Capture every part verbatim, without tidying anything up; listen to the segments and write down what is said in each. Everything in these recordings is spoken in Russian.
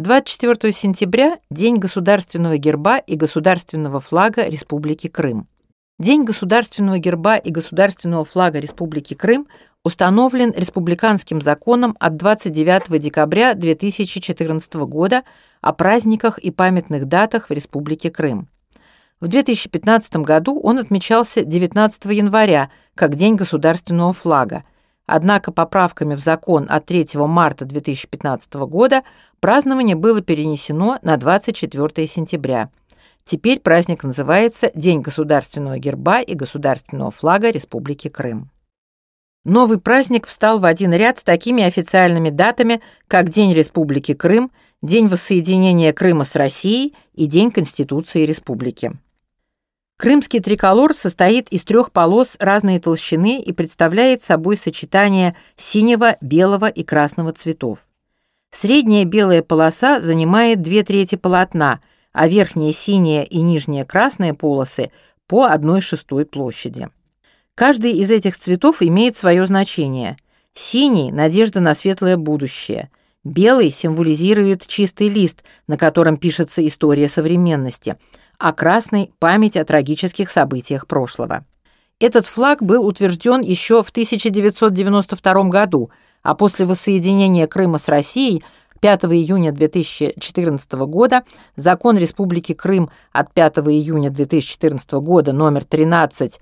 двадцать четвёртого сентября – День государственного герба и государственного флага Республики Крым. День государственного герба и государственного флага Республики Крым установлен республиканским законом от двадцать девятого декабря две тысячи четырнадцатого года о праздниках и памятных датах в Республике Крым. В две тысячи пятнадцатом году он отмечался девятнадцатого января как День государственного флага, однако поправками в закон от третьего марта две тысячи пятнадцатого года празднование было перенесено на двадцать четвёртого сентября. Теперь праздник называется День государственного герба и государственного флага Республики Крым. Новый праздник встал в один ряд с такими официальными датами, как День Республики Крым, День воссоединения Крыма с Россией и День Конституции Республики. Крымский триколор состоит из трех полос разной толщины и представляет собой сочетание синего, белого и красного цветов. Средняя белая полоса занимает две трети полотна, а верхняя синяя и нижняя красная полосы по одной шестой площади. Каждый из этих цветов имеет свое значение. Синий – надежда на светлое будущее. Белый символизирует чистый лист, на котором пишется история современности, а красный – память о трагических событиях прошлого. Этот флаг был утвержден еще в тысяча девятьсот девяносто втором году, а после воссоединения Крыма с Россией пятого июня две тысячи четырнадцатого года закон Республики Крым от пятого июня две тысячи четырнадцатого года номер тринадцать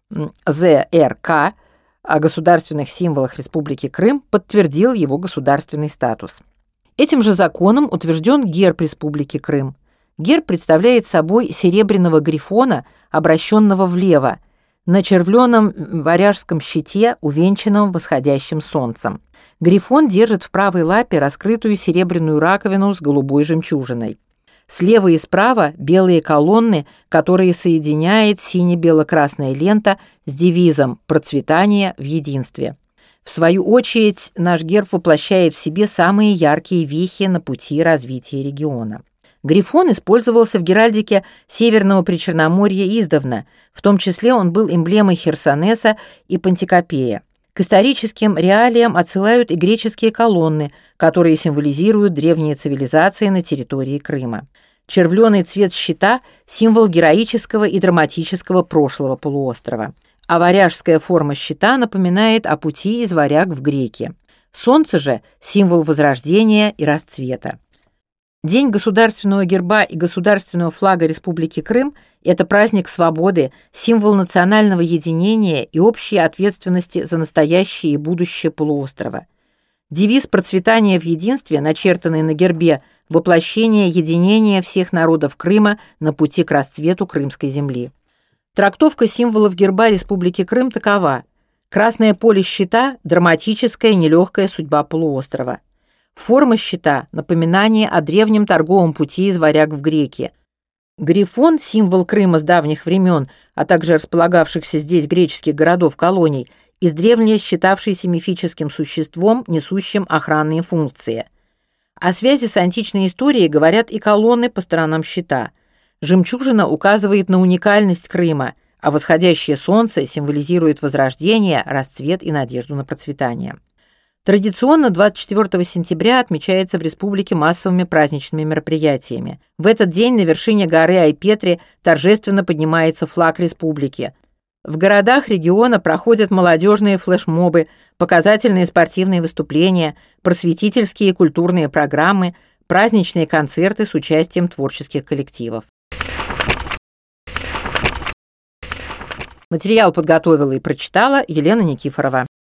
зэ эр ка о государственных символах Республики Крым подтвердил его государственный статус. Этим же законом утвержден герб Республики Крым. Герб представляет собой серебряного грифона, обращенного влево, на червленом варяжском щите, увенчанном восходящим солнцем. Грифон держит в правой лапе раскрытую серебряную раковину с голубой жемчужиной. Слева и справа белые колонны, которые соединяет сине-бело-красная лента с девизом «Процветание в единстве». В свою очередь, наш герб воплощает в себе самые яркие вехи на пути развития региона. Грифон использовался в геральдике Северного Причерноморья издавна, в том числе он был эмблемой Херсонеса и Пантикопея. К историческим реалиям отсылают и греческие колонны, которые символизируют древние цивилизации на территории Крыма. Червленый цвет щита – символ героического и драматического прошлого полуострова, а варяжская форма щита напоминает о пути из варяг в греки. Солнце же – символ возрождения и расцвета. День государственного герба и государственного флага Республики Крым – это праздник свободы, символ национального единения и общей ответственности за настоящее и будущее полуострова. Девиз «Процветание в единстве», начертанный на гербе, воплощение единения всех народов Крыма на пути к расцвету крымской земли. Трактовка символов герба Республики Крым такова: красное поле щита – драматическая нелегкая судьба полуострова. Форма щита – напоминание о древнем торговом пути из варяг в греки. Грифон – символ Крыма с давних времен, а также располагавшихся здесь греческих городов-колоний, издревле считавшийся мифическим существом, несущим охранные функции. О связи с античной историей говорят и колонны по сторонам щита. Жемчужина указывает на уникальность Крыма, а восходящее солнце символизирует возрождение, расцвет и надежду на процветание. Традиционно двадцать четвёртого сентября отмечается в республике массовыми праздничными мероприятиями. В этот день на вершине горы Айпетри торжественно поднимается флаг республики. В городах региона проходят молодежные флешмобы, показательные спортивные выступления, просветительские и культурные программы, праздничные концерты с участием творческих коллективов. Материал подготовила и прочитала Елена Никифорова.